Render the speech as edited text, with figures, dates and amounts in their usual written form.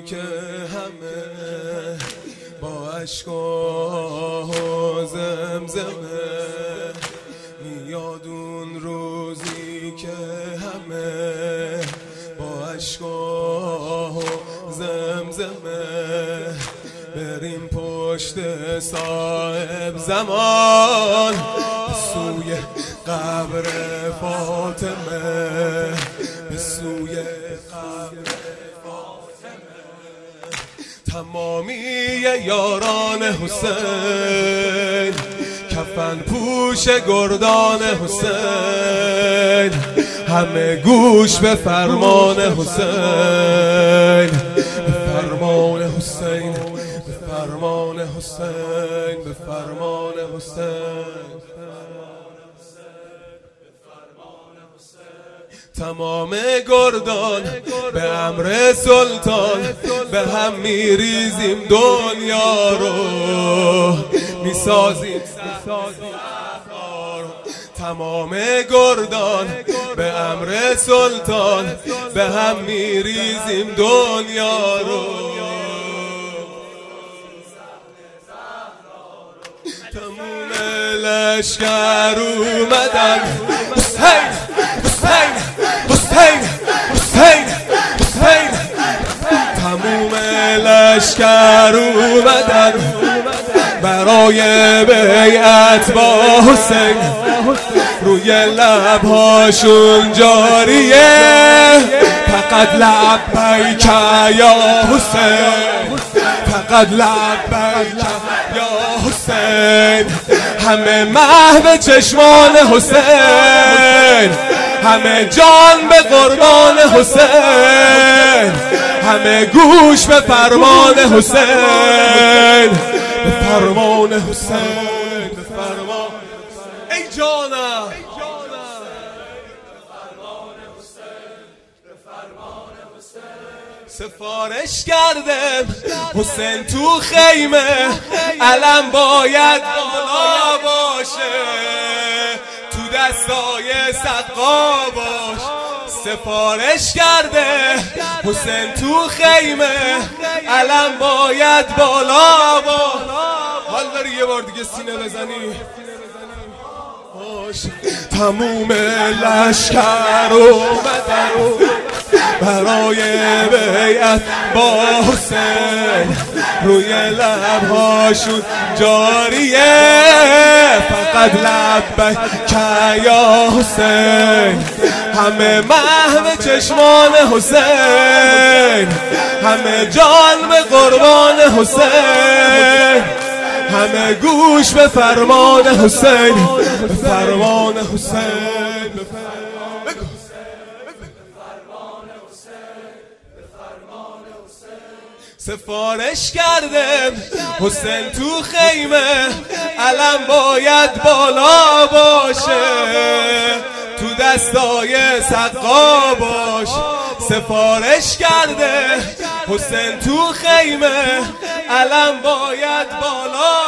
که همه با اشک‌ها و زمزمه میاد اون روزی که همه با اشک‌ها و زمزمه بریم پشت صاحب زمان به سوی قبر فاطمه، به سوی قبر فاطمه. تمامی یاران حسین، کفن پوش گردان حسین، همه گوش به فرمان حسین، به فرمان حسین، به فرمان حسین، به فرمان حسین. تمام گردان به امر سلطان به هم میریزیم، دنیا رو میسازیم. تمام گردان به امر سلطان به هم میریزیم، دنیا رو. تمام لشکر اومدن، حسین حسین حسین حسین حسین. تموم لشکر اومدن برای بیعت با حسین، روی لبهاشون جاریه فقط لبیک یا حسین، فقط لبیک یا حسین. همه محو چشمان حسین، همه جان به قربان حسین، همه گوش به فرمان حسین، به فرمان حسین، به فرمان. ای جانم سفارش کردم حسین تو خیمه، علم باید بالا باشه، تو دستای سقا باش. سفارش کرده حسین تو خیمه، علم باید بالا باش. حال داری یه بار دیگه سینه بزنی؟ تموم لشکر اومدن برای بیعت با حسین، روی لبهاشون جاریه فقط لبیک یا حسین. همه محو چشمان حسین، همه جان به قربان حسین، همه گوش به فرمان حسین، به فرمان حسین، به فرمان حسین. سفارش کردم حسین تو خیمه، علم باید بالا باشه، تو دستای سقا باش. سفارش کرده حسین تو خیمه، علم باید بالا